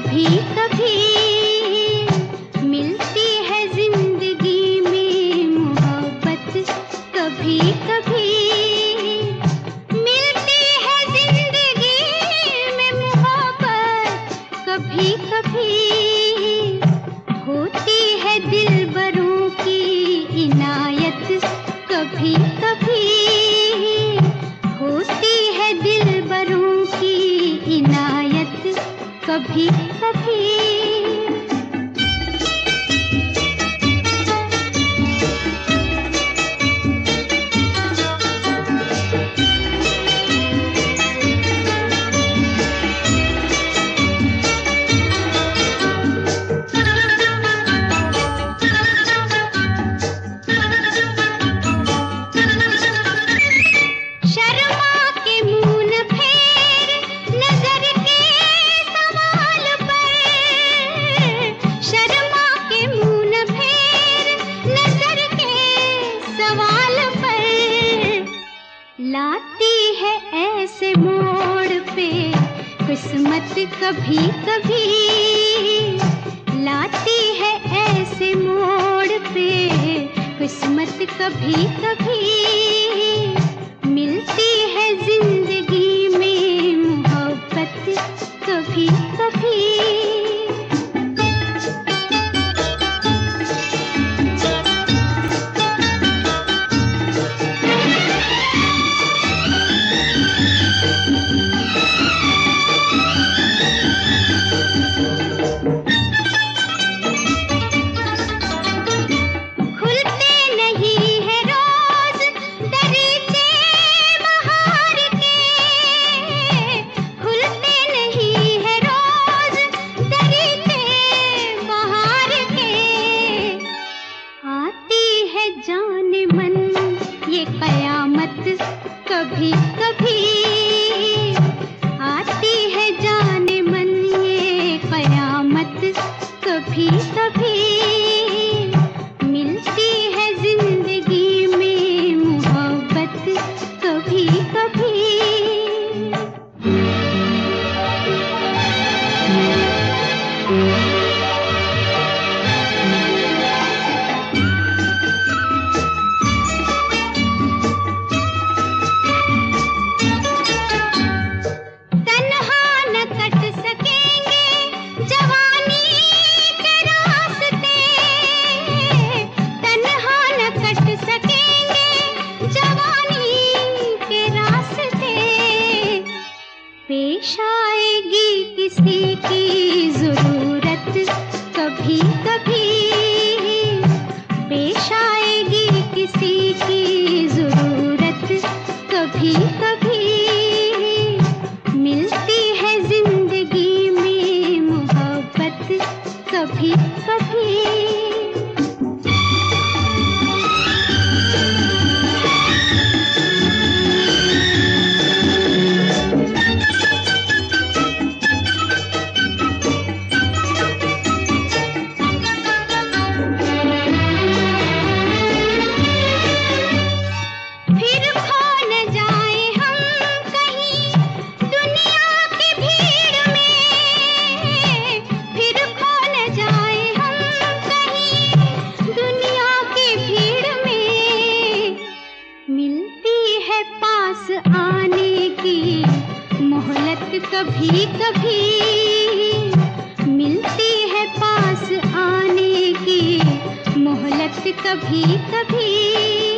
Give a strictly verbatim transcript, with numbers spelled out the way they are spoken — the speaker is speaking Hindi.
कभी कभी मिलती है जिंदगी में मोहब्बत, कभी कभी मिलती है जिंदगी में मोहब्बत, कभी कभी होती है दिलबरों की इनायत, कभी कभी होती है दिलबरों की इनायत, कभी कभी। लाती है ऐसे मोड़ पे किस्मत, कभी कभी लाती है ऐसे मोड़ पे किस्मत, कभी कभी मिलती है जिंदगी में मोहब्बत, कभी कभी। जाने मन ये कयामत, कभी कभी आती है जाने मन ये कयामत, कभी कभी मिलती है जिंदगी में मोहब्बत, कभी कभी। पेश आएगी किसी की जरूरत, कभी कभी पेश आएगी किसी की जरूरत, कभी कभी मिलती है जिंदगी में मोहब्बत, कभी कभी। आने की मोहलत, कभी कभी मिलती है पास आने की मोहलत, कभी कभी।